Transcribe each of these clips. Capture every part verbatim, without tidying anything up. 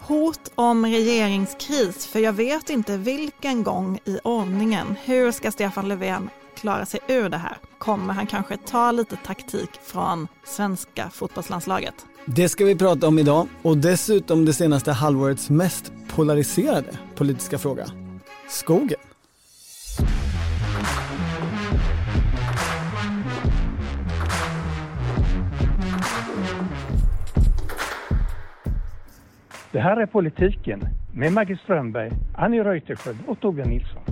hot om regeringskris, för jag vet inte vilken gång i ordningen. Hur ska Stefan Löfven klara sig ur det här? Kommer han kanske ta lite taktik från svenska fotbollslandslaget? Det ska vi prata om idag, och dessutom det senaste halvårets mest polariserade politiska fråga. Skogen. Det här är Politiken med Maggie Strömberg, Annie Reuterskiöld och Torbjörn Nilsson.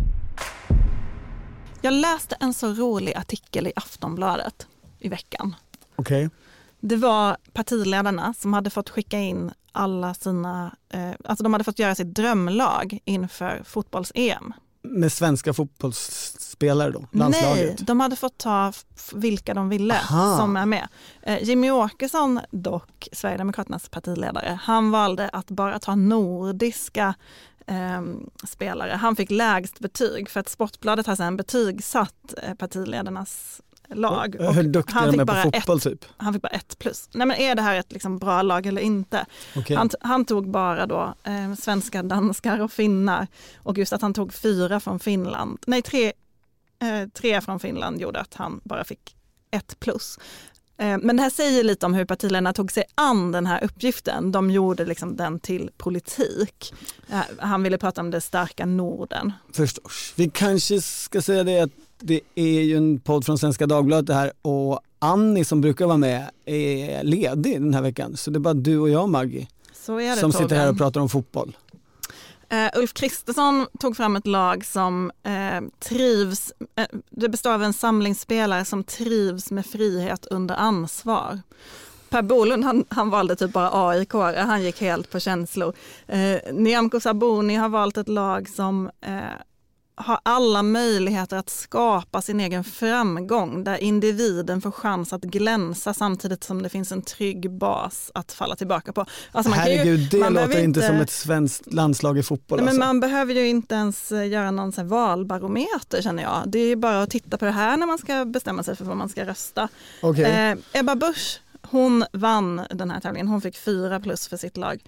Jag läste en så rolig artikel i Aftonbladet i veckan. Okej. Okay. Det var partiledarna som hade fått skicka in alla sina, eh, alltså de hade fått göra sitt drömlag inför fotbolls-E M. Med svenska fotbollsspelare då? Landslaget? Nej, de hade fått ta f- vilka de ville. Aha. Som är med. Eh, Jimmy Åkesson, dock Sverigedemokraternas partiledare, han valde att bara ta nordiska eh, spelare. Han fick lägst betyg för att Sportbladet har sedan betygsatt eh, partiledarnas lag. Och hur duktiga de är på fotboll ett, typ? Han fick bara ett plus. Nej, men är det här ett liksom bra lag eller inte? Okay. Han, han tog bara då eh, svenska, danskar och finnar. Och just att han tog fyra från Finland. Nej, tre, eh, tre från Finland gjorde att han bara fick ett plus. Eh, men det här säger lite om hur partiledarna tog sig an den här uppgiften. De gjorde liksom den till politik. Eh, han ville prata om det starka Norden. Förstås. Vi kanske ska säga det att det är ju en podd från Svenska Dagbladet det här, och Annie som brukar vara med är ledig den här veckan. Så det är bara du och jag, Maggie, så är det, som Torben. sitter här och pratar om fotboll. Uh, Ulf Kristersson tog fram ett lag som uh, trivs, uh, det består av en samling spelare som trivs med frihet under ansvar. Per Bolund, han, han valde typ bara A I K, han gick helt på känslor. Uh, Nyamko Sabuni har valt ett lag som uh, har alla möjligheter att skapa sin egen framgång, där individen får chans att glänsa samtidigt som det finns en trygg bas att falla tillbaka på. Alltså man Herregud, kan ju, det man låter inte inte som ett svenskt landslag i fotboll. Nej, alltså. Men man behöver ju inte ens göra någon så här valbarometer, känner jag. Det är ju bara att titta på det här när man ska bestämma sig för vad man ska rösta. Okay. Eh, Ebba Busch, hon vann den här tävlingen. Hon fick fyra plus för sitt lag.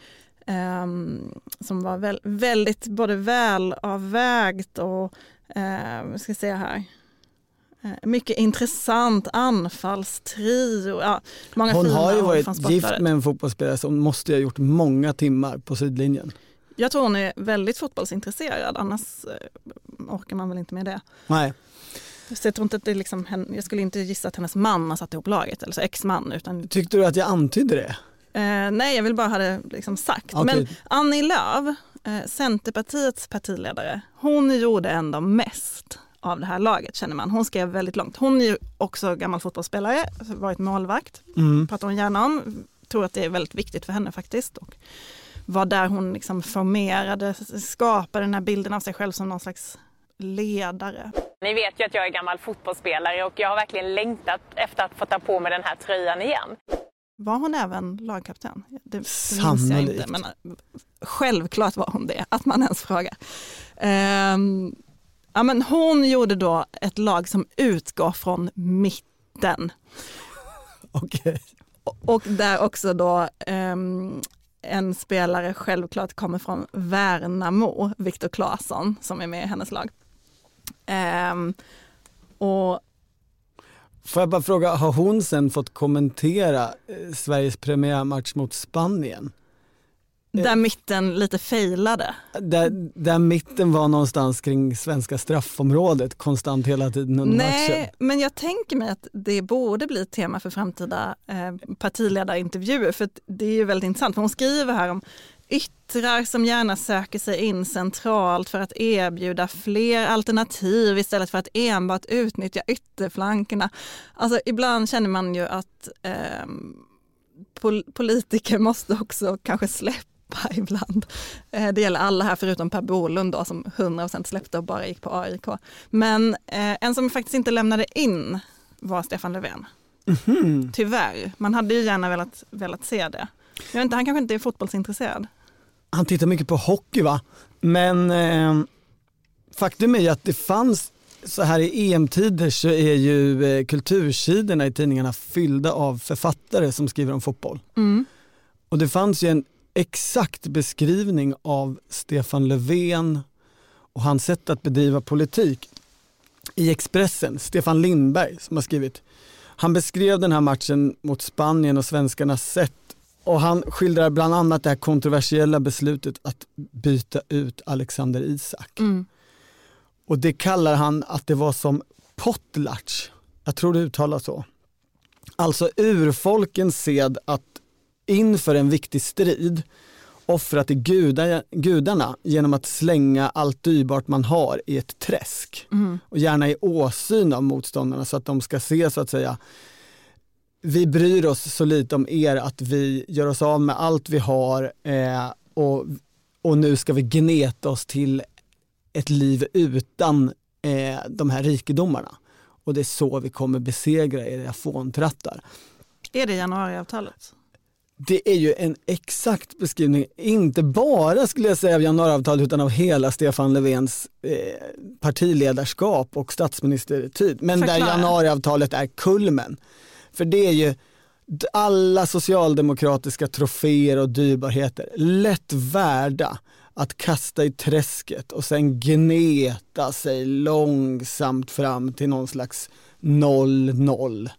Um, som var väl, väldigt både välavvägt och uh, ska säga här uh, mycket intressant anfallstrio. Ja, många hon fina har ju varit från gift med en fotbollsspelare som måste ha gjort många timmar på sidlinjen. Jag tror hon är väldigt fotbollsintresserad, annars uh, orkar man väl inte med det. Nej. Så jag tror inte att det är liksom, jag skulle inte gissa att hennes man har satt ihop laget, eller så ex-man. Utan... Tyckte du att jag antydde det? Eh, nej, jag vill bara ha det liksom sagt. Okay. Men Annie Lööf, eh, Centerpartiets partiledare, hon gjorde ändå mest av det här laget, känner man. Hon skrev väldigt långt. Hon är ju också gammal fotbollsspelare, varit målvakt, mm. pratar hon gärna om. Tror att det är väldigt viktigt för henne faktiskt. Och var där hon liksom formerade, skapade den här bilden av sig själv som någon slags ledare. Ni vet ju att jag är gammal fotbollsspelare och jag har verkligen längtat efter att få ta på mig den här tröjan igen. Var hon även lagkapten? Det, det minns jag inte, men självklart var hon det, att man ens frågar. Um, ja, men hon gjorde då ett lag som utgår från mitten. Okej. Okay. Och, och där också då um, en spelare självklart kommer från Värnamo, Viktor Claesson, som är med i hennes lag. Um, och Får jag bara fråga, har hon sen fått kommentera eh, Sveriges premiärmatch mot Spanien? Där mitten lite failade. Där, där mitten var någonstans kring svenska straffområdet konstant hela tiden under Nej, matchen. Nej, men jag tänker mig att det borde bli ett tema för framtida eh, partiledarintervjuer. För det är ju väldigt intressant. För hon skriver här om yttrar som gärna söker sig in centralt för att erbjuda fler alternativ istället för att enbart utnyttja ytterflankerna. Alltså ibland känner man ju att eh, pol- politiker måste också kanske släppa ibland. Eh, det gäller alla här förutom Per Bolund då, som hundra procent släppte och bara gick på A I K. Men eh, en som faktiskt inte lämnade in var Stefan Löfven. Mm-hmm. Tyvärr. Man hade ju gärna velat, velat se det. Jag vet inte, han kanske inte är fotbollsintresserad. Han tittar mycket på hockey, va? Men eh, faktum är ju att det fanns, så här i E M-tider så är ju eh, kultursidorna i tidningarna fyllda av författare som skriver om fotboll. Mm. Och det fanns ju en exakt beskrivning av Stefan Löfven och hans sätt att bedriva politik i Expressen. Stefan Lindberg som har skrivit. Han beskrev den här matchen mot Spanien och svenskarnas sätt, och han skildrar bland annat det här kontroversiella beslutet att byta ut Alexander Isak. Mm. Och det kallar han att det var som potlatch. Jag tror det uttalas så. Alltså urfolkens sed att inför en viktig strid offra till gudar, gudarna genom att slänga allt dyrbart man har i ett träsk. Mm. Och gärna i åsyn av motståndarna så att de ska se, så att säga, vi bryr oss så lite om er att vi gör oss av med allt vi har eh, och, och nu ska vi gneta oss till ett liv utan eh, de här rikedomarna. Och det är så vi kommer besegra era fåntrattar. Är det januariavtalet? Det är ju en exakt beskrivning, inte bara skulle jag säga av januariavtalet utan av hela Stefan Löfvens eh, partiledarskap och statsministertid. Men Förklara. Där januariavtalet är kulmen. För det är ju alla socialdemokratiska troféer och dyrbarheter lätt värda att kasta i träsket och sen gneta sig långsamt fram till någon slags noll noll.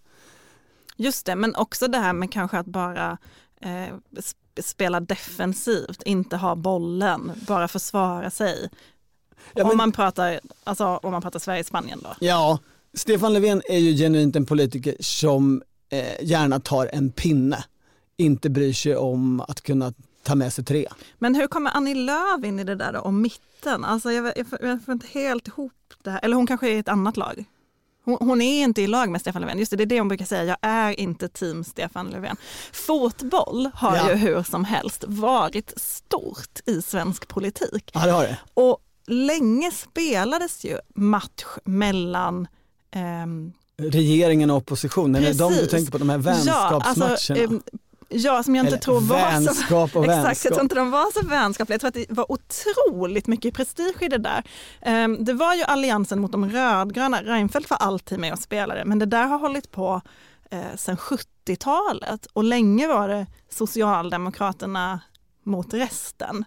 Just det, men också det här med kanske att bara eh, spela defensivt, inte ha bollen, bara försvara sig. Ja, men, om man pratar, alltså om man pratar Sverige-Spanien då. Ja, Stefan Löfven är ju genuint en politiker som eh, gärna tar en pinne, inte bryr sig om att kunna ta med sig tre. Men hur kommer Annie Lööf in i det där då, om mitten? Alltså jag, jag, jag får inte helt ihop det här. Eller hon kanske är i ett annat lag. Hon, hon är inte i lag med Stefan Löfven. Just det, det är det hon brukar säga. Jag är inte team Stefan Löfven. Fotboll har ja. ju hur som helst varit stort i svensk politik. Ja, det har det. Och länge spelades ju match mellan ehm, regeringen och oppositionen. Är det de du tänker på, de här vänskapsmatcherna? Ja, alltså, ehm, Ja, som jag inte Eller tror var vänskap så och exakt, vänskap. jag tror inte de var så vänskapliga. Jag tror att det var otroligt mycket prestige i det där. Um, det var ju alliansen mot de rödgröna. Reinfeldt var alltid med och spelade, men det där har hållit på eh, sedan sjuttiotalet och länge var det Socialdemokraterna mot resten.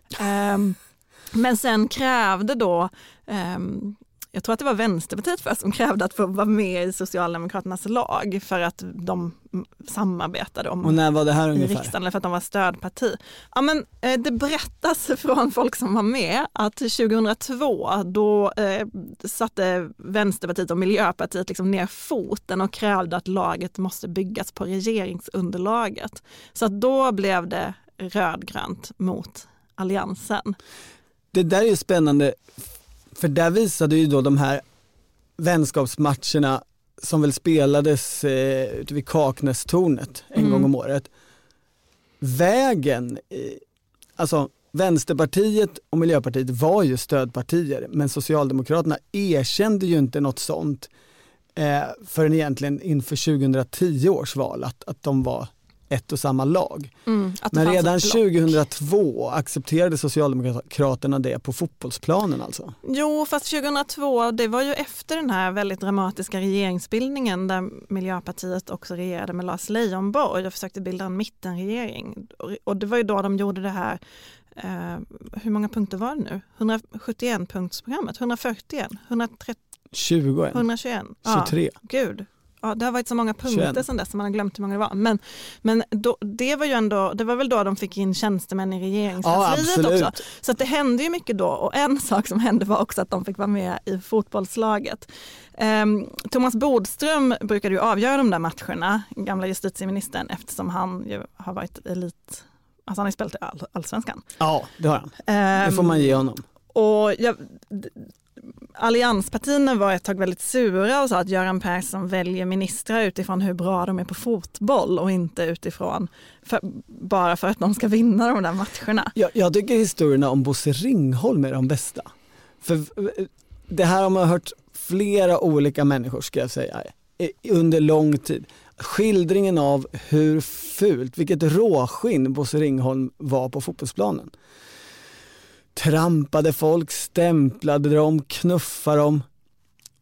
Um, men sen krävde då um, jag tror att det var Vänsterpartiet först som krävde att få vara med i Socialdemokraternas lag för att de samarbetade om och när var det här ungefär? I riksdagen, eller för att de var stödparti. Ja, men, eh, det berättas från folk som var med att tjugohundratvå då eh, satte Vänsterpartiet och Miljöpartiet liksom ner foten och krävde att laget måste byggas på regeringsunderlaget. Så att då blev det rödgrönt mot alliansen. Det där är ju spännande. För där visade ju då de här vänskapsmatcherna som väl spelades eh, ute vid Kaknästornet en mm. gång om året. Vägen, eh, alltså Vänsterpartiet och Miljöpartiet var ju stödpartier, men Socialdemokraterna erkände ju inte något sånt eh, förrän egentligen inför tjugohundratio års val att, att de var ett och samma lag. Mm, men redan tjugohundratvå accepterade Socialdemokraterna det på fotbollsplanen alltså. Jo, fast tjugohundratvå, det var ju efter den här väldigt dramatiska regeringsbildningen där Miljöpartiet också regerade med Lars Leijonborg och försökte bilda en mittenregering. Och det var ju då de gjorde det här, eh, hur många punkter var det nu? hundrasjuttioen-punktsprogrammet, hundrafyrtioen, hundratrettio, tjugoen, hundratjugoen. tjugotre. Ja, gud. Ja, det har varit så många punkter sedan dess som man har glömt hur många det var. Men, men då, det var ju ändå, det var väl då de fick in tjänstemän i regeringskansliet ja, också. Så att det hände ju mycket då. Och en sak som hände var också att de fick vara med i fotbollslaget. Um, Thomas Bodström brukade ju avgöra de där matcherna, gamla justitieministern, eftersom han ju har varit elit. Alltså han har spelat i all, allsvenskan. Ja, det har han. Um, det får man ge honom. Och jag... Allianspartierna var ett tag väldigt sura och sa att Göran Persson väljer ministrar utifrån hur bra de är på fotboll och inte utifrån för, bara för att de ska vinna de där matcherna. Jag, jag tycker historierna om Bosse Ringholm är de bästa. För det här har man hört flera olika människor, ska jag säga, under lång tid. Skildringen av hur fult, vilket råskinn Bosse Ringholm var på fotbollsplanen. Trampade folk, stämplade dem, knuffade dem.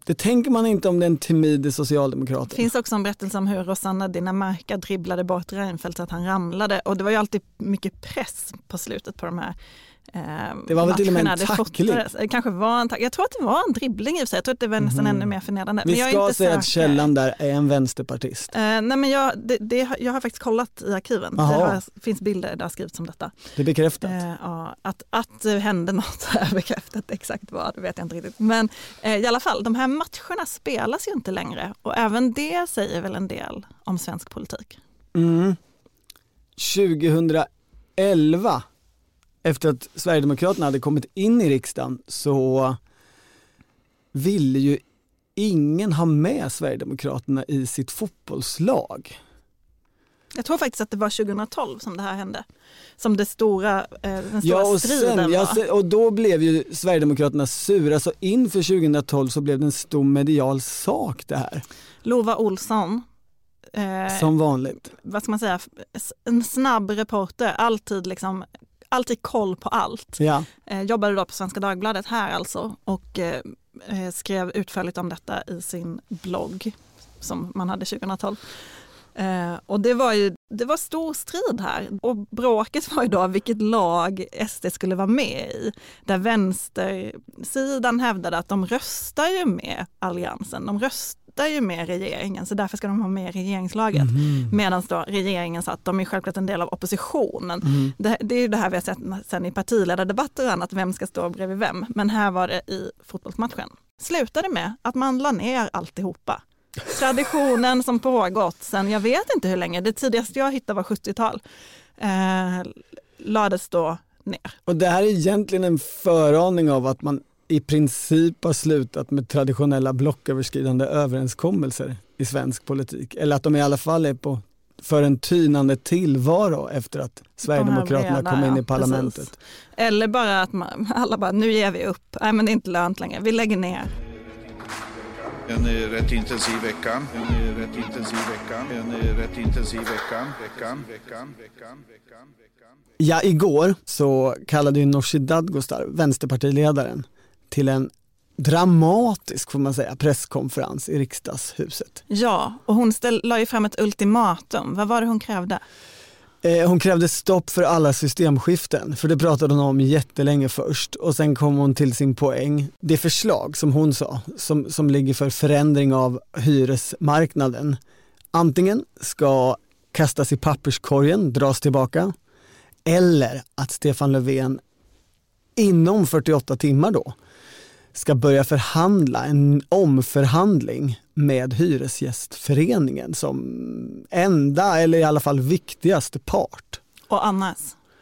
Det tänker man inte om den timide socialdemokraten. Det finns också en berättelse om hur Rosanna Dinamarca dribblade bort Reinfeldt så att han ramlade. Och det var ju alltid mycket press på slutet på de här eh, Det var väl till och med en matcherna. tackling? Det kanske var en tack- Jag tror att det var en dribbling i och för sig. Jag tror att det var nästan Mhm. ännu mer förnedrande. Vi Men jag är ska inte säga säker. att källan där är en vänsterpartist. Eh, nej men jag, det, det, jag har faktiskt kollat i arkiven. Det Aha. har, finns bilder där det har skrivits om detta. Det är bekräftat. Eh, ja, att, att det hände något är bekräftat, exakt vad, det vet jag inte riktigt. Men eh, i alla fall, de här matcherna spelas ju inte längre. Och även det säger väl en del om svensk politik. Mm. tjugohundraelva, efter att Sverigedemokraterna hade kommit in i riksdagen, så ville ju ingen ha med Sverigedemokraterna i sitt fotbollslag. Jag tror faktiskt att det var tjugohundratolv som det här hände. Som det stora, eh, den stora Ja, och, striden sen, var. ja, se- och då blev ju Sverigedemokraterna sura, så inför tjugohundratolv så blev det en stor medial sak det här. Lova Olsson, eh, Som vanligt. vad ska man säga, en snabb reporter, alltid liksom, alltid koll på allt. Ja. Eh, jobbade då på Svenska Dagbladet här alltså och eh, skrev utförligt om detta i sin blogg som man hade tjugohundratolv. Eh, och det var ju det var stor strid här och bråket var ju då vilket lag S D skulle vara med i. Där vänstersidan hävdade att de röstar ju med alliansen, de röstar ju med regeringen så därför ska de ha med regeringslaget. Mhm. Medan då regeringen sa att de är självklart en del av oppositionen. Mm. Det, det är ju det här vi har sett sen i partiledardebatter och annat, vem ska stå bredvid vem. Men här var det i fotbollsmatchen. Slutade med att man la ner alltihopa. Traditionen som pågått sen, jag vet inte hur länge, det tidigaste jag hittade var sjuttiotal, eh, lades då ner. Och det här är egentligen en föraning av att man i princip har slutat med traditionella blocköverskridande överenskommelser i svensk politik. Eller att de i alla fall är på för en tynande tillvaro efter att Sverigedemokraterna breda, kom in i ja, parlamentet. precis. Eller bara att man, alla bara, nu ger vi upp, nej men det är inte lönt längre, vi lägger ner. En eh, rätt intensiv vecka. En eh, rätt intensiv vecka. En eh, rätt intensiv vecka. Veckan, veckan, veckan, veckan, veckan. Ja, igår så kallade ju Nooshi Dadgostar, vänsterpartiledaren, till en dramatisk, får man säga, presskonferens i riksdagshuset. Ja, och hon ställ, la ju fram ett ultimatum. Vad var det hon krävde? Eh, hon krävde stopp för alla systemskiften, för det pratade hon om jättelänge först. Och sen kom hon till sin poäng. Det förslag som hon sa, som, som ligger för förändring av hyresmarknaden, antingen ska kastas i papperskorgen, dras tillbaka, eller att Stefan Löfven inom fyrtioåtta timmar då ska börja förhandla en omförhandling med Hyresgästföreningen som enda eller i alla fall viktigaste part. Och annars?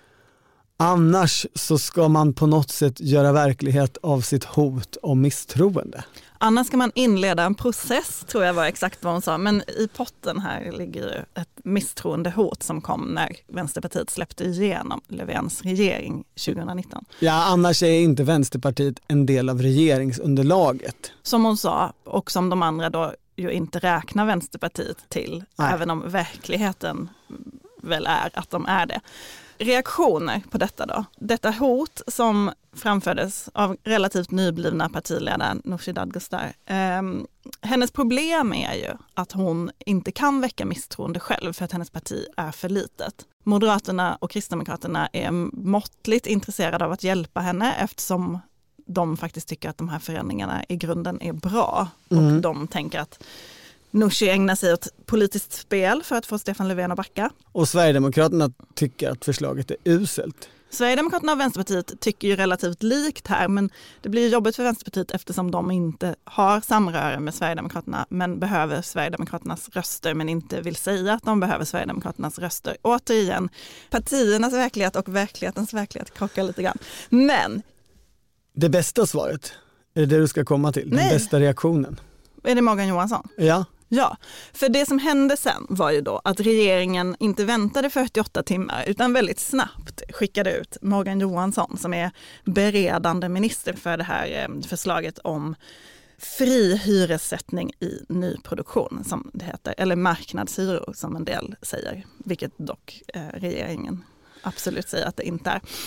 Annars så ska man på något sätt göra verklighet av sitt hot om misstroende. Annars ska man inleda en process, tror jag var exakt vad hon sa. Men i potten här ligger ju ett misstroendehot som kom när Vänsterpartiet släppte igenom Löfvens regering tjugonitton. Ja, annars är inte Vänsterpartiet en del av regeringsunderlaget. Som hon sa, och som de andra då ju inte räknar Vänsterpartiet till, Nej. även om verkligheten väl är att de är det. Reaktioner på detta då. Detta hot som framfördes av relativt nyblivna partiledaren Nooshi Dadgostar. Eh, hennes problem är ju att hon inte kan väcka misstroende själv för att hennes parti är för litet. Moderaterna och Kristdemokraterna är måttligt intresserade av att hjälpa henne eftersom de faktiskt tycker att de här förändringarna i grunden är bra. Mm. Och de tänker att Nooshi ägnar sig åt politiskt spel för att få Stefan Löfven att backa. Och Sverigedemokraterna tycker att förslaget är uselt. Sverigedemokraterna och Vänsterpartiet tycker ju relativt likt här, men det blir jobbigt för Vänsterpartiet eftersom de inte har samröre med Sverigedemokraterna men behöver Sverigedemokraternas röster men inte vill säga att de behöver Sverigedemokraternas röster. Återigen, partiernas verklighet och verklighetens verklighet krockar lite grann. Men Det bästa svaret, är det det du ska komma till? Den Nej. bästa reaktionen? är det Morgan Johansson? Ja. Ja, för det som hände sen var ju då att regeringen inte väntade fyrtioåtta timmar utan väldigt snabbt skickade ut Morgan Johansson som är beredande minister för det här förslaget om fri hyressättning i nyproduktion som det heter, eller marknadshyror som en del säger, vilket dock eh, regeringen absolut säger att det inte är.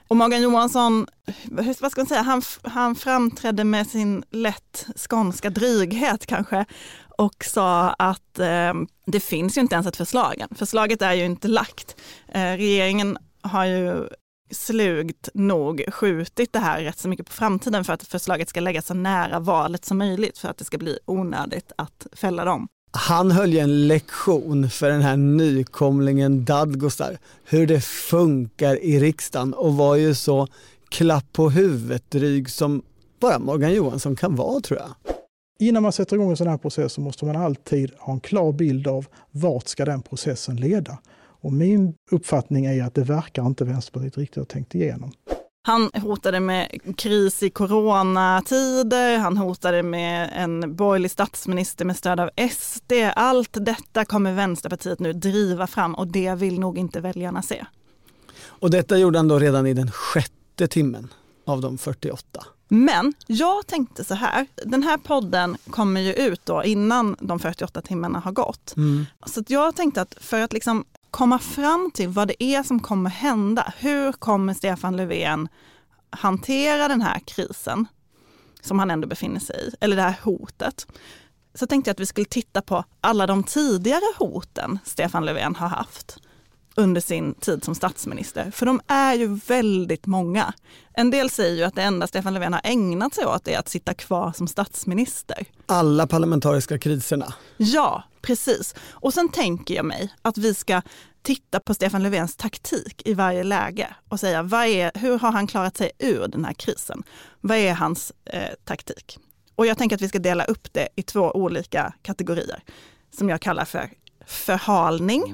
Och Morgan Johansson, vad ska man säga, han, han framträdde med sin lätt skånska dryghet kanske och sa att eh, det finns ju inte ens ett förslag. Förslaget är ju inte lagt. Eh, regeringen har ju slugt nog skjutit det här rätt så mycket på framtiden för att förslaget ska läggas så nära valet som möjligt för att det ska bli onödigt att fälla dem. Han höll ju en lektion för den här nykomlingen Dadgostar hur det funkar i riksdagen och var ju så klapp på huvudet dryg som bara Morgan Johansson kan vara, tror jag. Innan man sätter igång en sån här process så måste man alltid ha en klar bild av vart ska den processen leda. Och min uppfattning är att det verkar inte Vänsterpartiet riktigt ha tänkt igenom. Han hotade med kris i coronatider, han hotade med en borgerlig statsminister med stöd av S D. Allt detta kommer Vänsterpartiet nu driva fram och det vill nog inte väljarna se. Och detta gjorde han då redan i den sjätte timmen av de fyrtioåtta. Men jag tänkte så här, den här podden kommer ju ut då innan de fyrtioåtta timmarna har gått. Mm. Så att jag tänkte att för att liksom komma fram till vad det är som kommer hända, hur kommer Stefan Löfven hantera den här krisen som han ändå befinner sig i, eller det här hotet, så tänkte jag att vi skulle titta på alla de tidigare hoten Stefan Löfven har haft under sin tid som statsminister. För de är ju väldigt många. En del säger ju att det enda Stefan Löfven har ägnat sig åt är att sitta kvar som statsminister. Alla parlamentariska kriserna. Ja, precis. Och sen tänker jag mig att vi ska titta på Stefan Löfvens taktik i varje läge och säga vad är, hur har han klarat sig ur den här krisen? Vad är hans eh, taktik? Och jag tänker att vi ska dela upp det i två olika kategorier som jag kallar för förhalning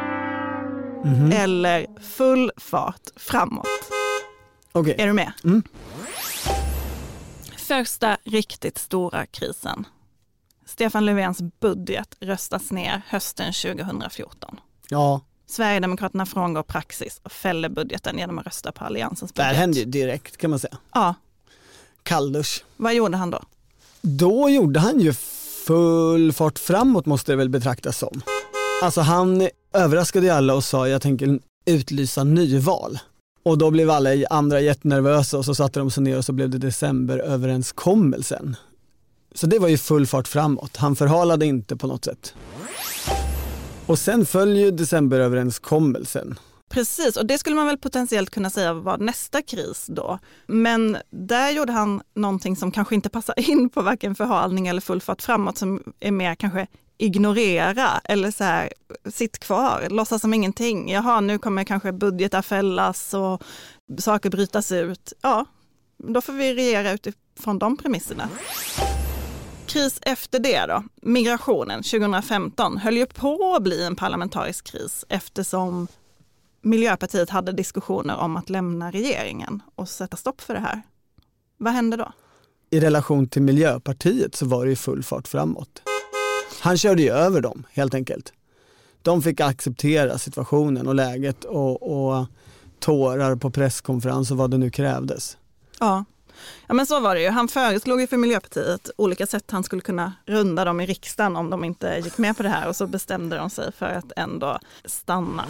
mm-hmm. eller full fart framåt. Okay. Är du med? Mm. Första riktigt stora krisen. Stefan Löfvens budget röstas ner hösten tjugohundrafjorton. Ja. Sverigedemokraterna frångår praxis och fäller budgeten genom att rösta på alliansens budget. Det hände ju direkt, kan man säga. Ja. Kalldusch. Vad gjorde han då? Då gjorde han ju full fart framåt, måste det väl betraktas som. Alltså han överraskade ju alla och sa jag tänker utlysa nyval. Och då blev alla andra jättenervösa och så satte de sig ner och så blev det decemberöverenskommelsen. Så det var ju full fart framåt. Han förhalade inte på något sätt. Och sen följer ju decemberöverenskommelsen. Precis, och det skulle man väl potentiellt kunna säga var nästa kris då. Men där gjorde han någonting som kanske inte passar in på varken förhalning eller full fart framåt, som är mer kanske ignorera eller så här, sitt kvar, låtsas som ingenting. Jaha, nu kommer kanske budgetar fällas och saker brytas ut. Ja, då får vi regera utifrån de premisserna. Kris efter det då, migrationen tjugohundrafemton höll ju på att bli en parlamentarisk kris eftersom Miljöpartiet hade diskussioner om att lämna regeringen och sätta stopp för det här. Vad hände då? I relation till Miljöpartiet så var det ju full fart framåt. Han körde ju över dem helt enkelt. De fick acceptera situationen och läget och, och tårar på presskonferens och vad det nu krävdes. Ja. Ja, men så var det ju. Han föreslog ju för Miljöpartiet olika sätt han skulle kunna runda dem i riksdagen om de inte gick med på det här, och så bestämde de sig för att ändå stanna.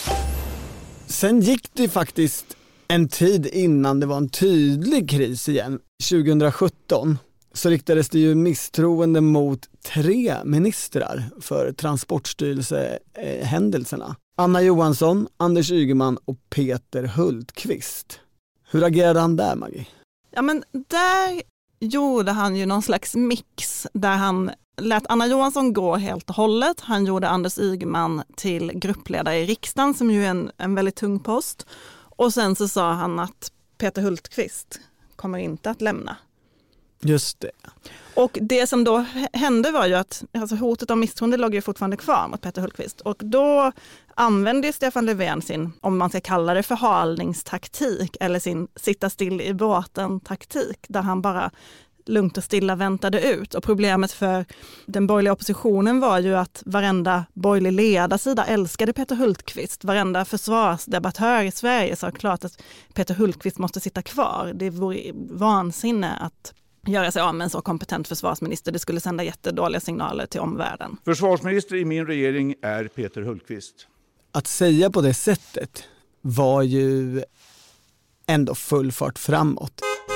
Sen gick det faktiskt en tid innan det var en tydlig kris igen. tjugohundrasjutton så riktades det ju misstroende mot tre ministrar för transportstyrelsehändelserna. Anna Johansson, Anders Ygeman och Peter Hultqvist. Hur agerade han där, Maggie? Ja, men där gjorde han ju någon slags mix där han lät Anna Johansson gå helt och hållet. Han gjorde Anders Ygeman till gruppledare i riksdagen, som ju är en, en väldigt tung post. Och sen så sa han att Peter Hultqvist kommer inte att lämna. Just det. Och det som då hände var ju att alltså hotet om misstroende låg ju fortfarande kvar mot Peter Hultqvist. Och då använde Stefan Löfven sin, om man ska kalla det förhalningstaktik, eller sin sitta still i båten-taktik, där han bara lugnt och stilla väntade ut. Och problemet för den borgerliga oppositionen var ju att varenda borgerlig ledarsida älskade Peter Hultqvist. Varenda försvarsdebattör i Sverige sa klart att Peter Hultqvist måste sitta kvar. Det vore vansinne att göra sig av med en så kompetent försvarsminister. Det skulle sända jättedåliga signaler till omvärlden. Försvarsminister i min regering är Peter Hultqvist. Att säga på det sättet var ju ändå full fart framåt.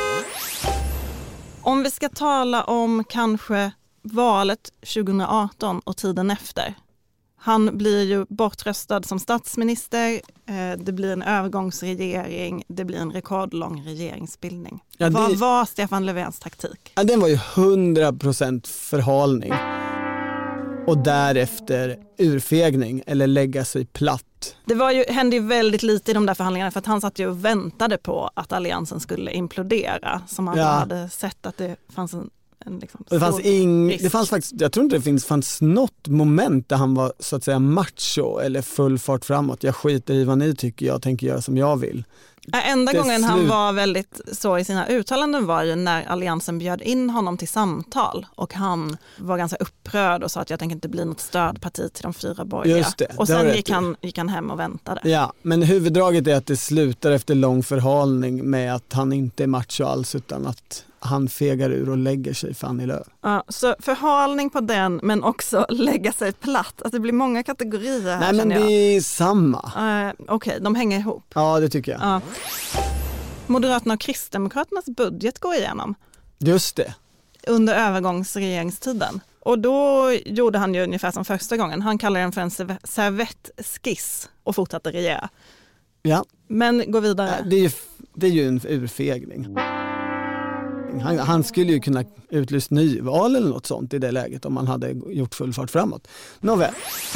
Om vi ska tala om kanske valet tjugo arton och tiden efter. Han blir ju bortröstad som statsminister, det blir en övergångsregering, det blir en rekordlång regeringsbildning. Ja, det... Vad var Stefan Löfvens taktik? Ja, den var ju hundra procent förhalning. Och därefter urfegning eller lägga sig platt. Det var ju, hände ju väldigt lite i de där förhandlingarna för att han satt ju och väntade på att alliansen skulle implodera. Som han ja. hade sett att det fanns en, en liksom det fanns ing, det fanns faktiskt, jag tror inte det finns, fanns något moment där han var så att säga macho eller full fart framåt. Jag skiter i vad ni tycker, jag tänker göra som jag vill. Enda det gången slut... han var väldigt så i sina uttalanden var ju när alliansen bjöd in honom till samtal och han var ganska upprörd och sa att jag tänker inte bli något stödparti till de fyra borgerliga. Just det, och sen gick han, gick han hem och väntade. Ja, men huvuddraget är att det slutar efter lång förhalning med att han inte är macho alls utan att han fegar ur och lägger sig fan i löv. Ja, så förhalning på den men också lägga sig platt. Att det blir många kategorier här. Nej men det är samma. Uh, Okej, okay, de hänger ihop. Ja, det tycker jag. Uh. Moderaterna och Kristdemokraternas budget går igenom. Just det. Under övergångsregeringstiden. Och då gjorde han ju ungefär som första gången. Han kallade den för en servettskiss och fortsatte regera. Ja. Men gå vidare. Det är ju, det är ju en urfegning. Han, han skulle ju kunna utlyst nyval eller något sånt i det läget om man hade gjort full fart framåt. Nåväl.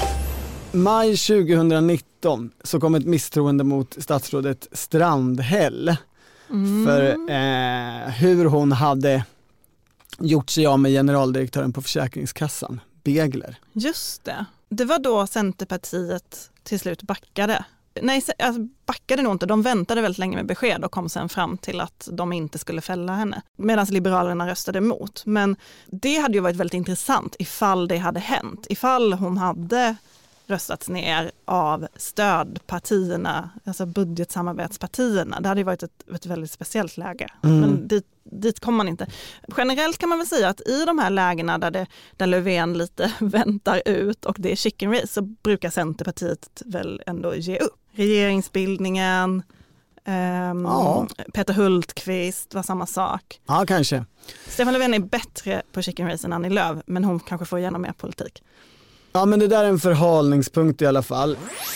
Maj tjugonitton så kom ett misstroende mot statsrådet Strandhäll mm. för eh, hur hon hade gjort sig av med generaldirektören på Försäkringskassan, Begler. Just det. Det var då Centerpartiet till slut backade. Nej, alltså backade nog inte. De väntade väldigt länge med besked och kom sen fram till att de inte skulle fälla henne. Medan Liberalerna röstade emot. Men det hade ju varit väldigt intressant ifall det hade hänt. Ifall hon hade röstats ner av stödpartierna, alltså budgetsamarbetspartierna. Det hade ju varit ett, ett väldigt speciellt läge. Mm. Men dit, dit kommer man inte. Generellt kan man väl säga att i de här lägena där, det, där Löfven lite väntar ut och det är chicken race så brukar Centerpartiet väl ändå ge upp. Regeringsbildningen, ehm, ja. Peter Hultqvist var samma sak. Ja, kanske. Stefan Löfven är bättre på chicken race än Annie Lööf, men hon kanske får igenom mer politik. Ja, men det där är en förhalningspunkt i alla fall.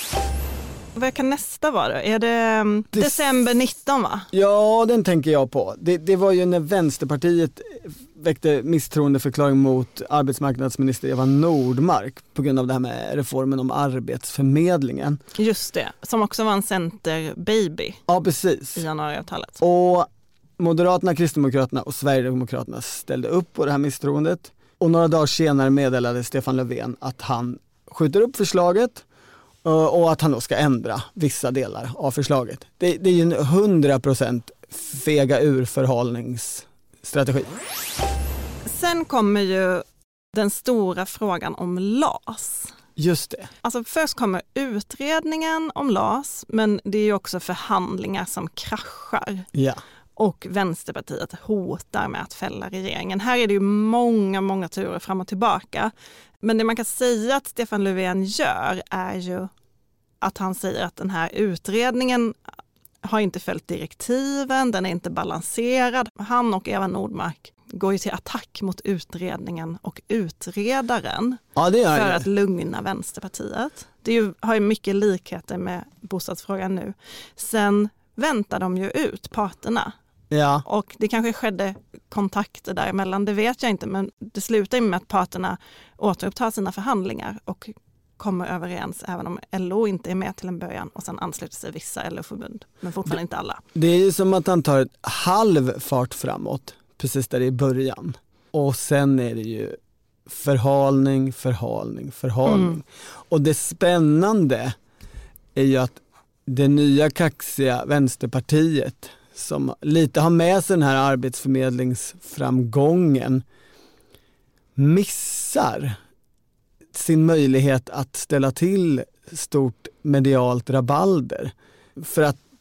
Vad kan nästa vara då? Är det, det december nitton va? Ja, den tänker jag på. Det, det var ju när Vänsterpartiet väckte misstroendeförklaring mot arbetsmarknadsminister Eva Nordmark på grund av det här med reformen om arbetsförmedlingen. Just det, som också var en centerbaby. Ja, precis. I januariavtalet. Och Moderaterna, Kristdemokraterna och Sverigedemokraterna ställde upp på det här misstroendet. Och några dagar senare meddelade Stefan Löfven att han skjuter upp förslaget och att han då ska ändra vissa delar av förslaget. Det, det är ju en hundra procent fega ur förhalningsstrategi. Sen kommer ju den stora frågan om L A S. Just det. Alltså först kommer utredningen om L A S, men det är ju också förhandlingar som kraschar. Ja. Och Vänsterpartiet hotar med att fälla regeringen. Här är det ju många, många turer fram och tillbaka. Men det man kan säga att Stefan Löfven gör är ju att han säger att den här utredningen har inte följt direktiven, den är inte balanserad. Han och Eva Nordmark går ju till attack mot utredningen och utredaren ja, det är för det. Att lugna Vänsterpartiet. Det är ju, har ju mycket likheter med bostadsfrågan nu. Sen väntar de ju ut parterna. Ja. Och det kanske skedde kontakter däremellan, det vet jag inte. Men det slutar med att parterna återupptar sina förhandlingar och kommer överens även om L O inte är med till en början. Och sen ansluter sig vissa L O-förbund, men fortfarande det, inte alla. Det är ju som att han tar ett halv fart framåt, precis där det är början. Och sen är det ju förhalning, förhalning, förhalning. Mm. Och det spännande är ju att det nya kaxiga Vänsterpartiet som lite har med sig den här arbetsförmedlingsframgången missar sin möjlighet att ställa till stort medialt rabalder. För att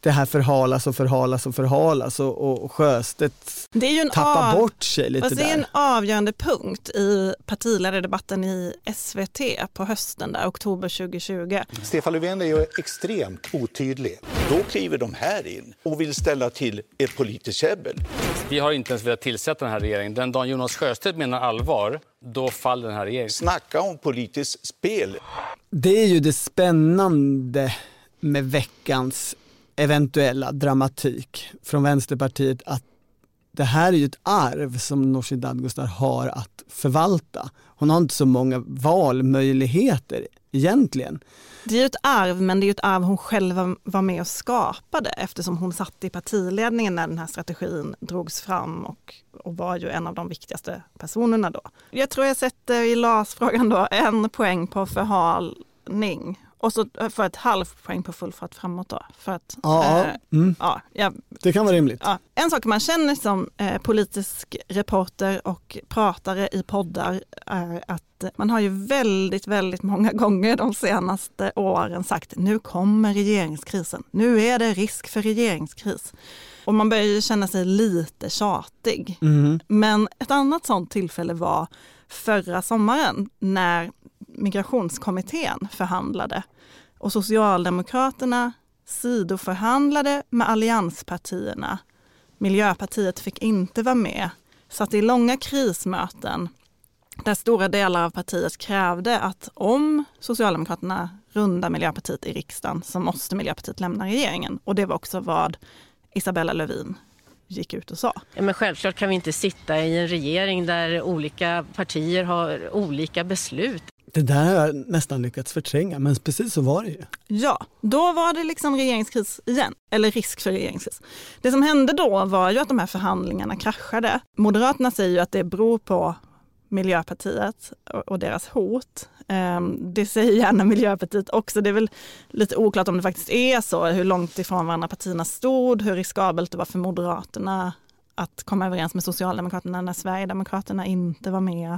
det här förhalas och förhalas och förhalas och, och Sjöstedt det är ju en tappar av, bort sig lite där. Det är en avgörande punkt i partiledardebatten i S V T på hösten, där, oktober tjugohundratjugo. Stefan Löfven är ju extremt otydlig. Då kliver de här in och vill ställa till ett politiskt käbbel. Vi har inte ens velat tillsätta den här regeringen. Den dagen Jonas Sjöstedt menar allvar, då faller den här regeringen. Snacka om politiskt spel. Det är ju det spännande med veckans eventuella dramatik från Vänsterpartiet, att det här är ju ett arv som Nooshi Dadgostar har att förvalta. Hon har inte så många valmöjligheter egentligen. Det är ju ett arv, men det är ju ett arv hon själv var med och skapade, eftersom hon satt i partiledningen när den här strategin drogs fram och, och var ju en av de viktigaste personerna då. Jag tror jag sätter i Lars-frågan då en poäng på förhalning. Och så för ett halvt poäng på full fart framåt då. För att, ja, eh, mm. ja, ja, det kan vara rimligt. Ja. En sak man känner som eh, politisk reporter och pratare i poddar är att man har ju väldigt, väldigt många gånger de senaste åren sagt nu kommer regeringskrisen. Nu är det risk för regeringskris. Och man börjar ju känna sig lite tjatig. Mm. Men ett annat sånt tillfälle var förra sommaren när migrationskommittén förhandlade och Socialdemokraterna sidoförhandlade med allianspartierna. Miljöpartiet fick inte vara med. Satt i långa krismöten där stora delar av partiet krävde att om Socialdemokraterna rundar Miljöpartiet i riksdagen så måste Miljöpartiet lämna regeringen. Och det var också vad Isabella Lövin gick ut och sa. Ja, men självklart kan vi inte sitta i en regering där olika partier har olika beslut. Det där har jag nästan lyckats förtränga, men precis så var det ju. Ja, då var det liksom regeringskris igen, eller risk för regeringskris. Det som hände då var ju att de här förhandlingarna kraschade. Moderaterna säger ju att det beror på Miljöpartiet och deras hot. Det säger gärna Miljöpartiet också. Det är väl lite oklart om det faktiskt är så, hur långt ifrån varandra partierna stod, hur riskabelt det var för Moderaterna att komma överens med Socialdemokraterna när Sverigedemokraterna inte var med.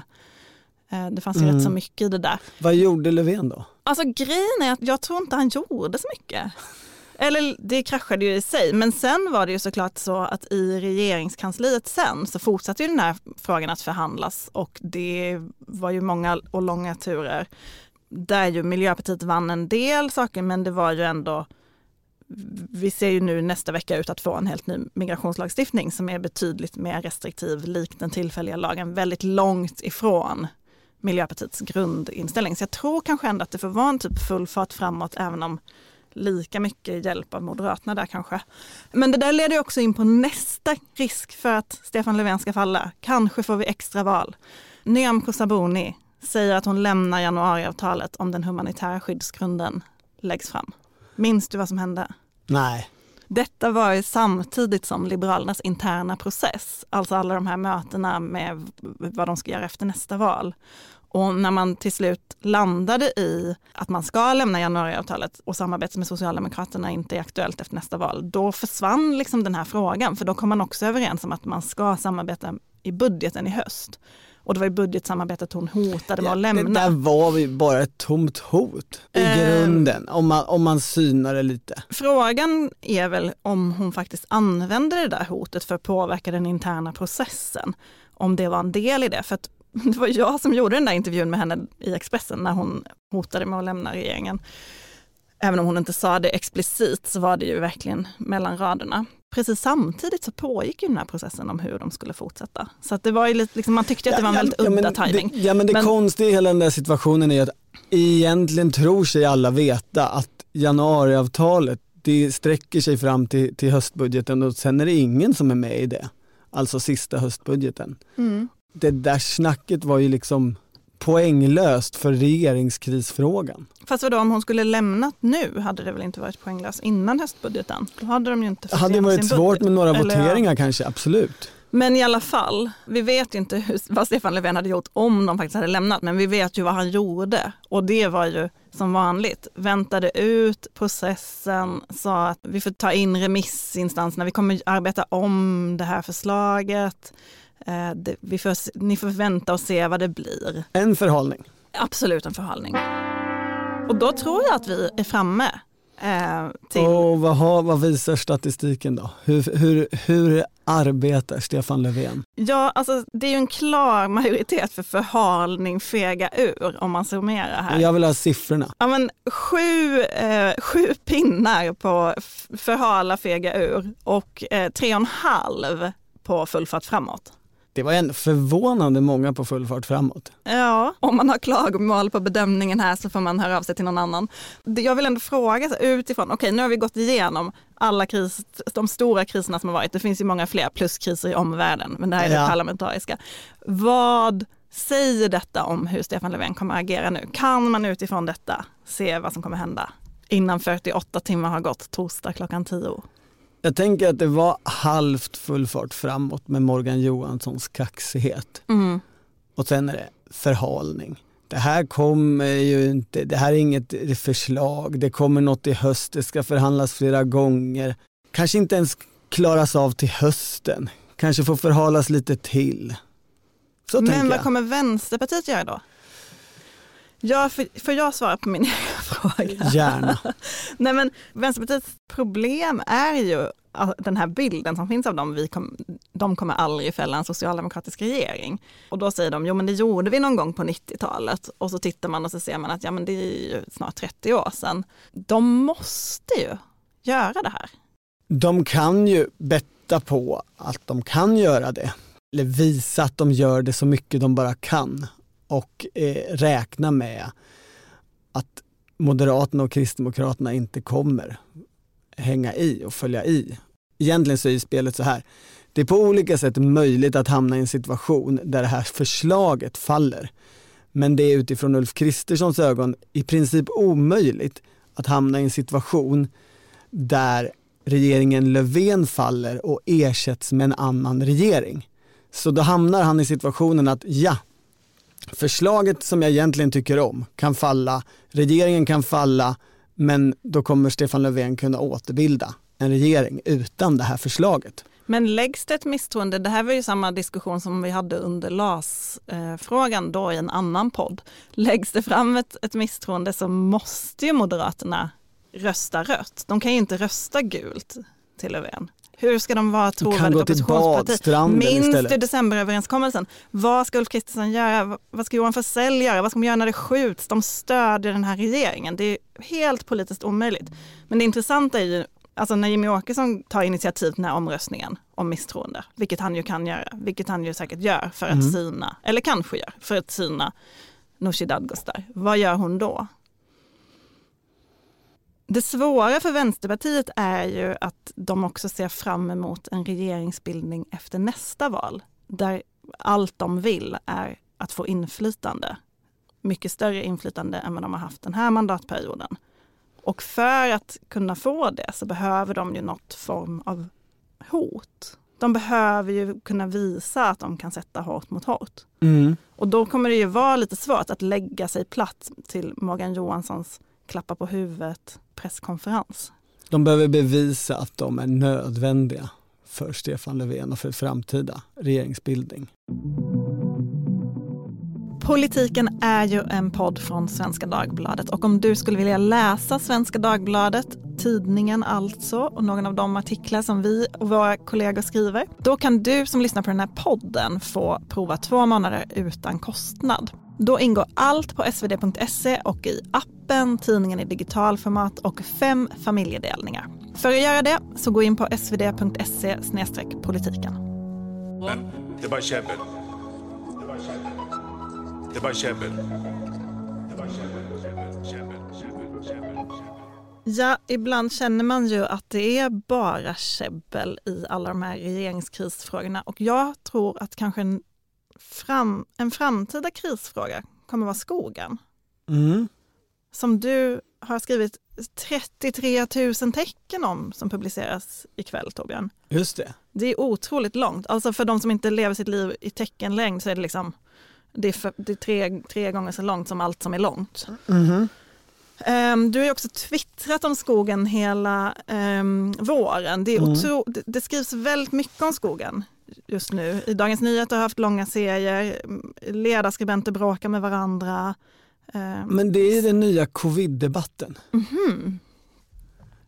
Det fanns ju mm. rätt så mycket i det där. Vad gjorde Löfven då? Alltså grejen är att jag tror inte han gjorde så mycket. Eller det kraschade ju i sig. Men sen var det ju såklart så att i regeringskansliet sen så fortsatte ju den här frågan att förhandlas. Och det var ju många och långa turer. Där ju Miljöpartiet vann en del saker, men det var ju ändå... Vi ser ju nu nästa vecka ut att få en helt ny migrationslagstiftning som är betydligt mer restriktiv, likt den tillfälliga lagen, väldigt långt ifrån Miljöpartiets grundinställning. Så jag tror kanske ändå att det får vara en typ full fart framåt, även om lika mycket hjälp av Moderaterna där kanske. Men det där leder också in på nästa risk för att Stefan Löfven ska falla. Kanske får vi extra val. Nyamko Sabuni säger att hon lämnar januariavtalet om den humanitära skyddsgrunden läggs fram. Minns du vad som hände? Nej. Detta var ju samtidigt som Liberalernas interna process. Alltså alla de här mötena med vad de ska göra efter nästa val. Och när man till slut landade i att man ska lämna januariavtalet och samarbetet med Socialdemokraterna inte är aktuellt efter nästa val, då försvann liksom den här frågan. För då kom man också överens om att man ska samarbeta i budgeten i höst. Och det var i budgetsamarbetet hon hotade med ja, att lämna. Det där var ju bara ett tomt hot i eh, grunden, om man, om man synar det lite. Frågan är väl om hon faktiskt använde det där hotet för att påverka den interna processen. Om det var en del i det. För att det var jag som gjorde den där intervjun med henne i Expressen när hon hotade med att lämna regeringen. Även om hon inte sa det explicit så var det ju verkligen mellan raderna. Precis samtidigt så pågick ju den här processen om hur de skulle fortsätta. Så att det var ju lite, liksom, man tyckte att det ja, var en ja, väldigt ja, udda men tajming. Det, ja men det men, konstiga i hela den där situationen är att egentligen tror sig alla veta att januariavtalet det sträcker sig fram till, till höstbudgeten och sen är det ingen som är med i det. Alltså sista höstbudgeten. Mm. Det där snacket var ju liksom poänglöst för regeringskrisfrågan. Fast vadå, om hon skulle lämnat nu hade det väl inte varit poänglöst innan höstbudgeten? Då hade de ju inte fått hade det varit svårt budget. med några Eller, voteringar ja. kanske, absolut. Men i alla fall, vi vet ju inte hur, vad Stefan Löfven hade gjort om de faktiskt hade lämnat, men vi vet ju vad han gjorde. Och det var ju som vanligt, väntade ut processen, sa att vi får ta in remissinstanserna, vi kommer arbeta om det här förslaget. Eh, det, vi får, ni får vänta och se vad det blir. En förhållning. Absolut en förhållning. Och då tror jag att vi är framme Eh, till... Och vad, har, vad visar statistiken då? Hur, hur, hur arbetar Stefan Löfven? Ja, alltså det är ju en klar majoritet för förhalning, fega ur, om man summerar här. Jag vill ha siffrorna. Ja, men sju, eh, sju pinnar på förhala, fega ur och eh, tre och en halv på full fart framåt. Det var en förvånande många på full fart framåt. Ja, om man har klagomål på bedömningen här så får man höra av sig till någon annan. Jag vill ändå fråga så utifrån, okej okay, nu har vi gått igenom alla kris, de stora kriserna som har varit. Det finns ju många fler pluskriser i omvärlden, men det här är ja. det parlamentariska. Vad säger detta om hur Stefan Löfven kommer att agera nu? Kan man utifrån detta se vad som kommer hända innan fyrtioåtta timmar har gått torsdag klockan tio? Jag tänker att det var halvt full fart framåt med Morgan Johanssons kaxighet. Mm. Och sen är det förhalning. Det här kommer ju inte, det här är inget förslag. Det kommer något i höst, det ska förhandlas flera gånger. Kanske inte ens klaras av till hösten. Kanske får förhalas lite till. Så Men vad jag. kommer Vänsterpartiet göra då? Ja, för, får jag svara på min egen fråga? Gärna. Nej, men Vänsterpartiets problem är ju den här bilden som finns av dem. Vi kom, de kommer aldrig fälla en socialdemokratisk regering. Och då säger de, jo men det gjorde vi någon gång på nittiotalet. Och så tittar man och så ser man att ja, men det är ju snart trettio år sedan. De måste ju göra det här. De kan ju betta på att de kan göra det. Eller visa att de gör det så mycket de bara kan. Och eh, räkna med att Moderaterna och Kristdemokraterna inte kommer hänga i och följa i. Egentligen så är spelet så här. Det är på olika sätt möjligt att hamna i en situation där det här förslaget faller. Men det är utifrån Ulf Kristerssons ögon i princip omöjligt att hamna i en situation där regeringen Löfven faller och ersätts med en annan regering. Så då hamnar han i situationen att ja, förslaget som jag egentligen tycker om kan falla, regeringen kan falla, men då kommer Stefan Löfven kunna återbilda en regering utan det här förslaget. Men läggs det ett misstroende, det här var ju samma diskussion som vi hade under L A S-frågan då i en annan podd. Läggs det fram ett, ett misstroende så måste ju Moderaterna rösta rött. De kan ju inte rösta gult till Löfven. Hur ska de vara trovärdiga oppositionsparti? Minns du decemberöverenskommelsen? Vad ska Ulf Kristersson göra? Vad ska Johan Forssell göra? Vad ska de göra när det skjuts? De stödjer den här regeringen. Det är helt politiskt omöjligt. Men det intressanta är ju, alltså när Jimmie Åkesson tar initiativ till den här omröstningen om misstroende, vilket han ju kan göra, vilket han ju säkert gör för att mm. syna, eller kanske gör, för att syna Nooshi Dadgostar. Vad gör hon då? Det svåra för Vänsterpartiet är ju att de också ser fram emot en regeringsbildning efter nästa val. Där allt de vill är att få inflytande. Mycket större inflytande än vad de har haft den här mandatperioden. Och för att kunna få det så behöver de ju något form av hot. De behöver ju kunna visa att de kan sätta hårt mot hårt. Mm. Och då kommer det ju vara lite svårt att lägga sig platt till Morgan Johanssons klappa på huvudet presskonferens. De behöver bevisa att de är nödvändiga för Stefan Löfven och för framtida regeringsbildning. Politiken är ju en podd från Svenska Dagbladet och om du skulle vilja läsa Svenska Dagbladet, tidningen alltså, och någon av de artiklar som vi och våra kollegor skriver, då kan du som lyssnar på den här podden få prova två månader utan kostnad. Då ingår allt på s v d punkt se och i appen, tidningen i digitalformat och fem familjedelningar. För att göra det så gå in på s v d punkt se slash politiken. Men det var käbbel. Det var käbbel. Det var käbbel. Det var käbbel, käbbel, käbbel, käbbel, käbbel. Ja, ibland känner man ju att det är bara käbbel i alla de här regeringskrisfrågorna. Och jag tror att kanske en, fram, en framtida krisfråga kommer vara skogen. Mm. Som du har skrivit trettiotre tusen tecken om som publiceras ikväll, Torbjörn. Just det. Det är otroligt långt. Alltså för de som inte lever sitt liv i teckenlängd så är det liksom det är, för, det är tre, tre gånger så långt som allt som är långt. Mm. Um, du har ju också twittrat om skogen hela um, våren. Det, är mm. otro, det, det skrivs väldigt mycket om skogen just nu. I Dagens Nyheter har haft långa serier. Ledarskribenter bråkar med varandra. Um, Men det är den nya covid-debatten. Mm-hmm.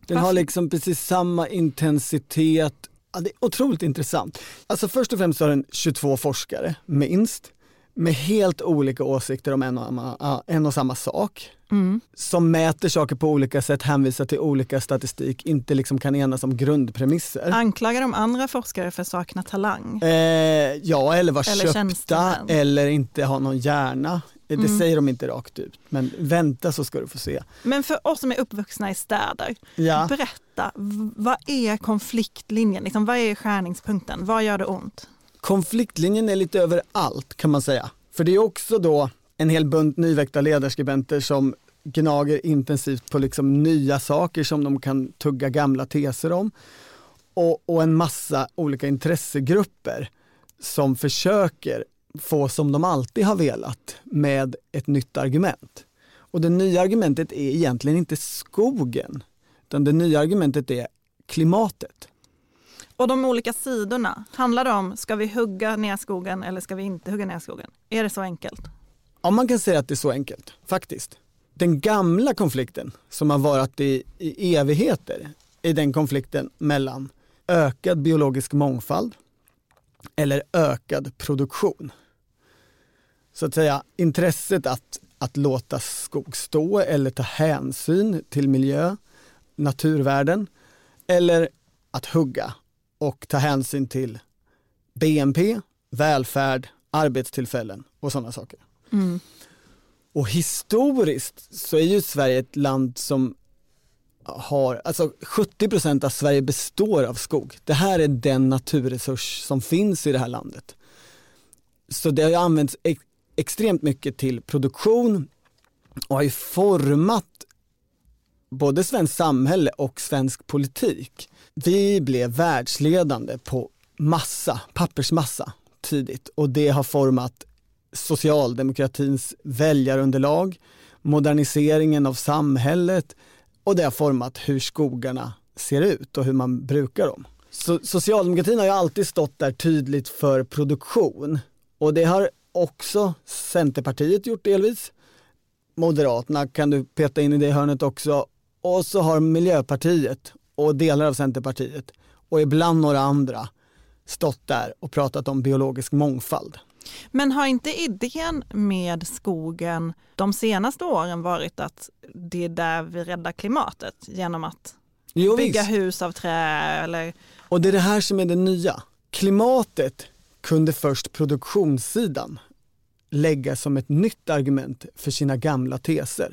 Den har liksom precis samma intensitet. Ja, det är otroligt intressant. Alltså först och främst har den tjugotvå forskare, minst, med helt olika åsikter om en och, en och samma sak. Mm. Som mäter saker på olika sätt, hänvisar till olika statistik, inte liksom kan enas om grundpremisser. Anklagar de andra forskare för att sakna talang? Eh, ja, eller vara eller köpta tjänstemän. Eller inte ha någon hjärna. Det Mm. säger de inte rakt ut, men vänta så ska du få se. Men för oss som är uppvuxna i städer, Ja. berätta, v- vad är konfliktlinjen? Liksom, vad är skärningspunkten? Vad gör det ont? Konfliktlinjen är lite överallt kan man säga. För det är också då en hel bunt nyväckta ledarskribenter som gnager intensivt på liksom nya saker som de kan tugga gamla teser om. Och, och en massa olika intressegrupper som försöker få som de alltid har velat med ett nytt argument. Och det nya argumentet är egentligen inte skogen, utan det nya argumentet är klimatet. Och de olika sidorna, handlar det om, ska vi hugga ner skogen eller ska vi inte hugga ner skogen? Är det så enkelt? Ja, man kan säga att det är så enkelt, faktiskt. Den gamla konflikten som har varit i, i evigheter är den konflikten mellan ökad biologisk mångfald eller ökad produktion. Så att säga, intresset att, att låta skog stå eller ta hänsyn till miljö, naturvärden, eller att hugga och ta hänsyn till B N P, välfärd, arbetstillfällen och sådana saker. Mm. Och historiskt så är ju Sverige ett land som har, alltså sjuttio procent av Sverige består av skog. Det här är den naturresurs som finns i det här landet. Så det har ju använts ex- extremt mycket till produktion och har ju format både svensk samhälle och svensk politik. Vi blev världsledande på massa, pappersmassa tidigt, och det har format socialdemokratins väljarunderlag, moderniseringen av samhället, och det har format hur skogarna ser ut och hur man brukar dem. Så socialdemokratin har ju alltid stått där tydligt för produktion, och det har också Centerpartiet gjort delvis. Moderaterna kan du peta in i det hörnet också, och så har Miljöpartiet och delar av Centerpartiet och ibland några andra stått där och pratat om biologisk mångfald. Men har inte idén med skogen de senaste åren varit att det är där vi räddar klimatet genom att jo, bygga visst. hus av trä? Eller... Och det är det här som är det nya. Klimatet kunde först produktionssidan lägga som ett nytt argument för sina gamla teser.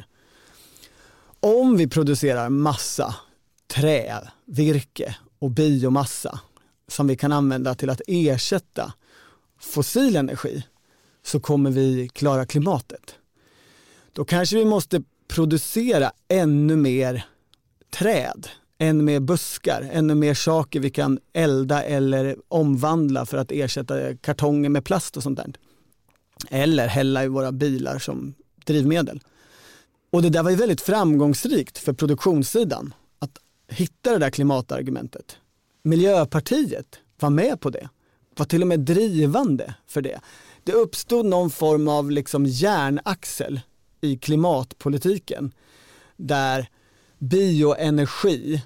Om vi producerar massa trä, virke och biomassa som vi kan använda till att ersätta fossil energi, så kommer vi klara klimatet. Då kanske vi måste producera ännu mer träd, ännu mer buskar, ännu mer saker vi kan elda eller omvandla för att ersätta kartonger med plast och sånt där. Eller hälla i våra bilar som drivmedel. Och det där var ju väldigt framgångsrikt för produktionssidan att hitta det där klimatargumentet. Miljöpartiet var med på det. Var till och med drivande för det. Det uppstod någon form av liksom järnaxel i klimatpolitiken där bioenergi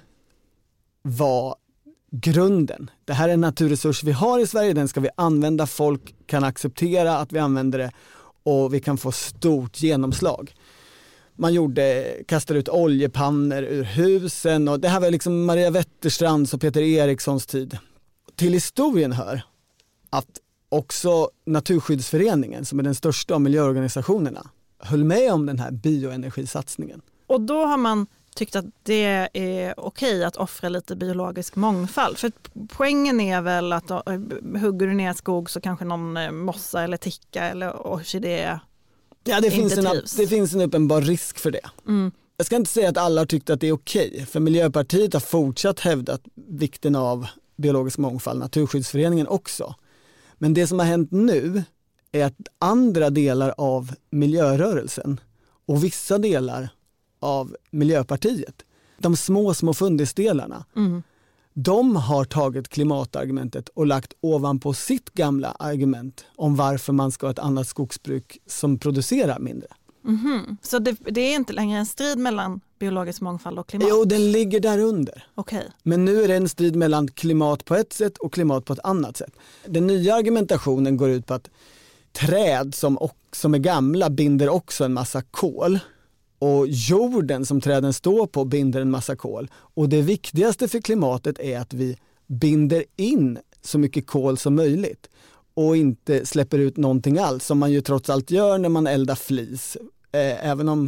var grunden. Det här är en naturresurs vi har i Sverige, den ska vi använda, folk kan acceptera att vi använder det och vi kan få stort genomslag. Man gjorde, kastade ut oljepannor ur husen, och det här var liksom Maria Wetterstrands och Peter Erikssons tid. Till historien hör att också Naturskyddsföreningen, som är den största av miljöorganisationerna, höll med om den här bioenergisatsningen. Och då har man tyckt att det är okej att offra lite biologisk mångfald. För poängen är väl att då, hugger du ner skog så kanske någon mossa eller ticka eller orkidé ja, det inte finns en, trivs. det finns en uppenbar risk för det. Mm. Jag ska inte säga att alla har tyckt att det är okej, för Miljöpartiet har fortsatt hävdat vikten av biologisk mångfald, Naturskyddsföreningen också. Men det som har hänt nu är att andra delar av miljörörelsen och vissa delar av Miljöpartiet, de små, små fundisdelarna, mm. de har tagit klimatargumentet och lagt ovanpå sitt gamla argument om varför man ska ha ett annat skogsbruk som producerar mindre. Mm-hmm. Så det, det är inte längre en strid mellan biologisk mångfald och klimat? Jo, den ligger där under. Okay. Men nu är det en strid mellan klimat på ett sätt och klimat på ett annat sätt. Den nya argumentationen går ut på att träd som, och, som är gamla binder också en massa kol. Och jorden som träden står på binder en massa kol. Och det viktigaste för klimatet är att vi binder in så mycket kol som möjligt. Och inte släpper ut någonting alls, som man ju trots allt gör när man eldar flis. Eh, även om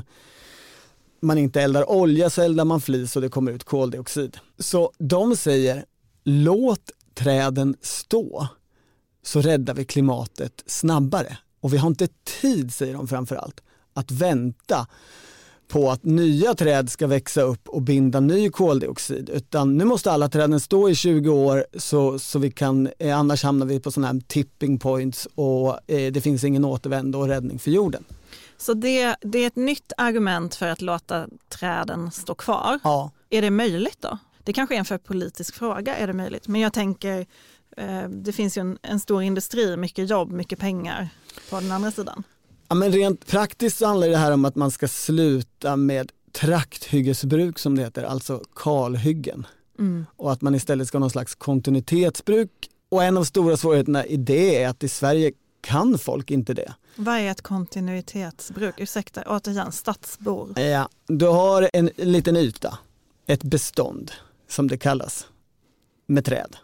man inte eldar olja så eldar man flis och det kommer ut koldioxid. Så de säger, låt träden stå så räddar vi klimatet snabbare. Och vi har inte tid, säger de framförallt, att vänta på att nya träd ska växa upp och binda ny koldioxid. Utan nu måste alla träden stå i tjugo år så, så vi kan, eh, annars hamnar vi på sådana här tipping points och eh, det finns ingen återvändo och räddning för jorden. Så det, det är ett nytt argument för att låta träden stå kvar. Ja. Är det möjligt då? Det kanske är en för politisk fråga, är det möjligt? Men jag tänker, eh, det finns ju en, en stor industri, mycket jobb, mycket pengar på den andra sidan. Ja, men rent praktiskt så handlar det här om att man ska sluta med trakthyggesbruk som det heter, alltså kalhyggen. Mm. Och att man istället ska ha någon slags kontinuitetsbruk. Och en av stora svårigheterna i det är att i Sverige kan folk inte det. Vad är ett kontinuitetsbruk? Ursäkta, återigen, stadsbor. Ja, du har en liten yta, ett bestånd som det kallas, med träd.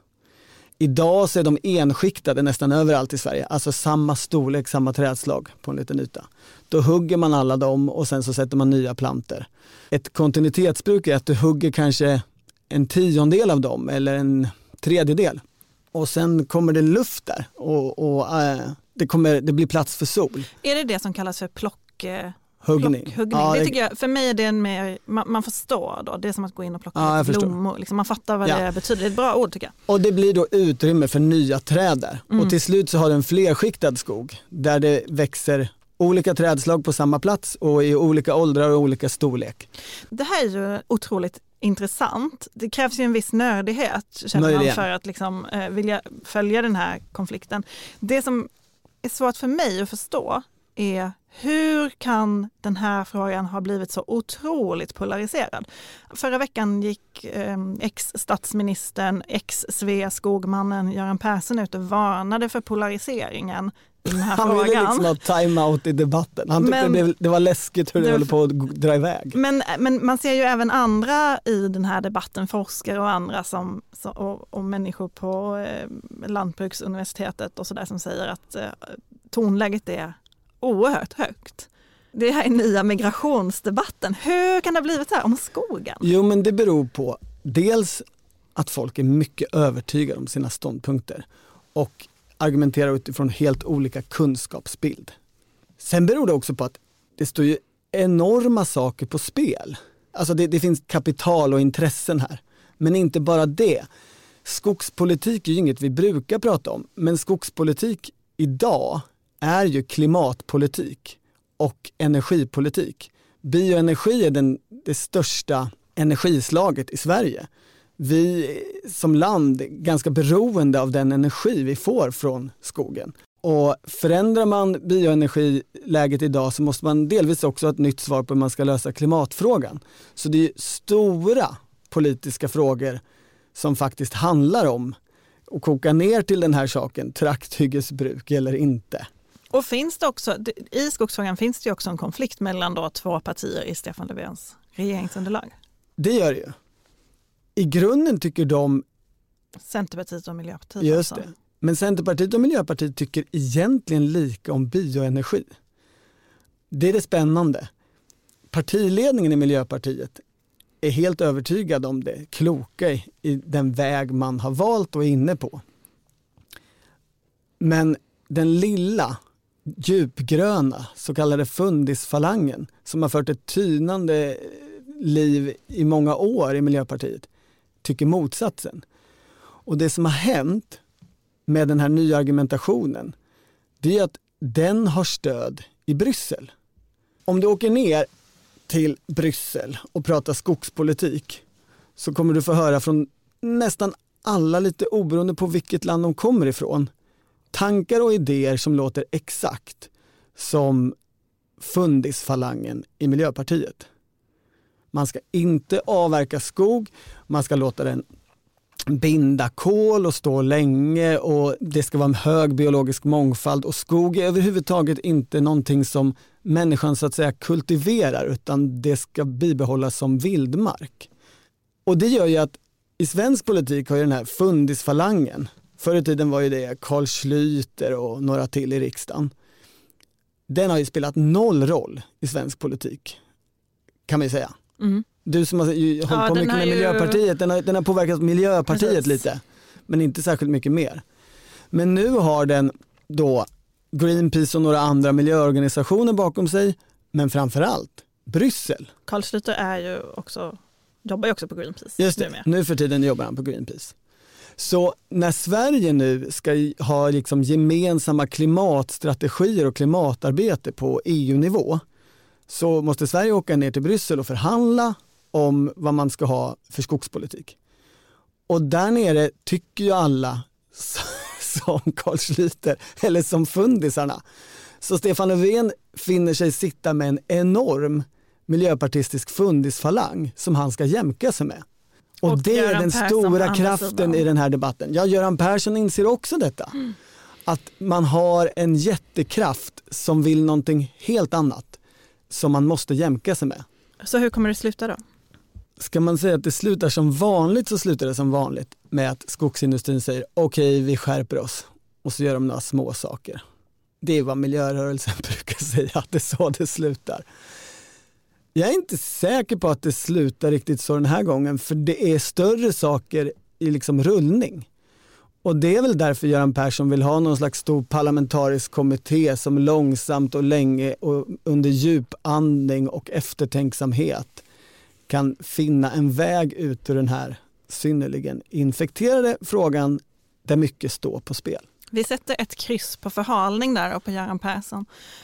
Idag så är de enskiktade nästan överallt i Sverige, alltså samma storlek, samma trädslag på en liten yta. Då hugger man alla dem och sen så sätter man nya planter. Ett kontinuitetsbruk är att du hugger kanske en tiondel av dem eller en tredjedel. Och sen kommer det luft där och, och äh, det, kommer, det blir plats för sol. Är det det som kallas för plock? Huggning. Huggning. Ja, det det... tycker jag, för mig är det en mer, man, man förstår då, det är som att gå in och plocka ja, blommor. Liksom, man fattar vad ja. det betyder, det är ett bra ord tycker jag. Och det blir då utrymme för nya träd där. Mm. Och till slut så har du en flerskiktad skog där det växer olika trädslag på samma plats och i olika åldrar och olika storlek. Det här är ju otroligt intressant. Det krävs ju en viss nördighet känner man, för att liksom, eh, vilja följa den här konflikten. Det som är svårt för mig att förstå är hur kan den här frågan ha blivit så otroligt polariserad? Förra veckan gick eh, ex-statsministern, ex-Sveaskogmannen Göran Persson ut och varnade för polariseringen i den här han frågan. ville liksom ha time-out i debatten. Han tyckte men, det, det var läskigt hur det, det höll på att dra iväg. Men, men man ser ju även andra i den här debatten, forskare och andra som, som, och, och människor på eh, Lantbruksuniversitetet och sådär som säger att eh, tonläget är oerhört högt. Det här är nya migrationsdebatten. Hur kan det ha blivit här om skogen? Jo, men det beror på dels att folk är mycket övertygade om sina ståndpunkter och argumenterar utifrån helt olika kunskapsbild. Sen beror det också på att det står ju enorma saker på spel. Alltså det, det finns kapital och intressen här. Men inte bara det. Skogspolitik är ju inget vi brukar prata om. Men skogspolitik idag är ju klimatpolitik och energipolitik. Bioenergi är den, det största energislaget i Sverige. Vi som land är ganska beroende av den energi vi får från skogen. Och förändrar man bioenergiläget idag så måste man delvis också ha ett nytt svar på hur man ska lösa klimatfrågan. Så det är stora politiska frågor som faktiskt handlar om att koka ner till den här saken, trakthyggesbruk eller inte. Och finns det också, i skogsfrågan finns det också en konflikt mellan då två partier i Stefan Löfvens regeringsunderlag? Det gör det ju. I grunden tycker de... Centerpartiet och Miljöpartiet. Just alltså. det. Men Centerpartiet och Miljöpartiet tycker egentligen lika om bioenergi. Det är det spännande. Partiledningen i Miljöpartiet är helt övertygad om det kloka i, i den väg man har valt och är inne på. Men den lilla, djupgröna, så kallade fundisfalangen som har fört ett tynande liv i många år i Miljöpartiet tycker motsatsen. Och det som har hänt med den här nya argumentationen, det är att den har stöd i Bryssel. Om du åker ner till Bryssel och pratar skogspolitik så kommer du få höra från nästan alla, lite oberoende på vilket land de kommer ifrån, tankar och idéer som låter exakt som fundisfalangen i Miljöpartiet. Man ska inte avverka skog, man ska låta den binda kol och stå länge och det ska vara en hög biologisk mångfald och skog är överhuvudtaget inte någonting som människan så att säga kultiverar utan det ska bibehållas som vildmark. Och det gör ju att i svensk politik har ju den här fundisfalangen, förr i tiden var ju det Carl Schlüter och några till i riksdagen, den har ju spelat noll roll i svensk politik kan man ju säga. Mm. Du som har hållit ja, på mycket med ju... Miljöpartiet, den har, den har påverkat Miljöpartiet Precis. lite, men inte särskilt mycket mer. Men nu har den då Greenpeace och några andra miljöorganisationer bakom sig, men framförallt Bryssel. Carl Schlüter är ju också, jobbar ju också på Greenpeace. Just det, nu för tiden jobbar han på Greenpeace. Så när Sverige nu ska ha liksom gemensamma klimatstrategier och klimatarbete på E U-nivå så måste Sverige åka ner till Bryssel och förhandla om vad man ska ha för skogspolitik. Och där nere tycker ju alla som Carl Schlüter eller som fundisarna. Så Stefan Löfven finner sig sitta med en enorm miljöpartistisk fundisfalang som han ska jämka sig med. Och, och det Göran är den Persson stora kraften i den här debatten. Ja, Göran Persson inser också detta. Mm. Att man har en jättekraft som vill någonting helt annat som man måste jämka sig med. Så hur kommer det sluta då? Ska man säga att det slutar som vanligt så slutar det som vanligt med att skogsindustrin säger okej, okay, vi skärper oss och så gör de några små saker. Det är vad miljörörelsen brukar säga, att det är så det slutar. Jag är inte säker på att det slutar riktigt så den här gången för det är större saker i liksom rullning. Och det är väl därför Göran Persson vill ha någon slags stor parlamentarisk kommitté som långsamt och länge och under djup andning och eftertänksamhet kan finna en väg ut ur den här synnerligen infekterade frågan där mycket står på spel. Vi sätter ett kryss på förhalning där och på Göran Persson.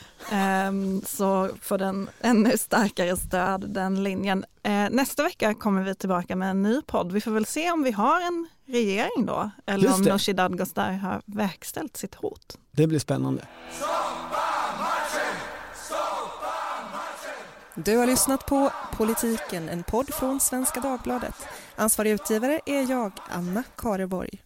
Um, så får den ännu starkare stöd, den linjen. Uh, nästa vecka kommer vi tillbaka med en ny podd. Vi får väl se om vi har en regering då. Eller om Nooshi Dadgostar har verkställt sitt hot. Det blir spännande. Du har lyssnat på Politiken, en podd från Svenska Dagbladet. Ansvarig utgivare är jag, Anna Kareborg.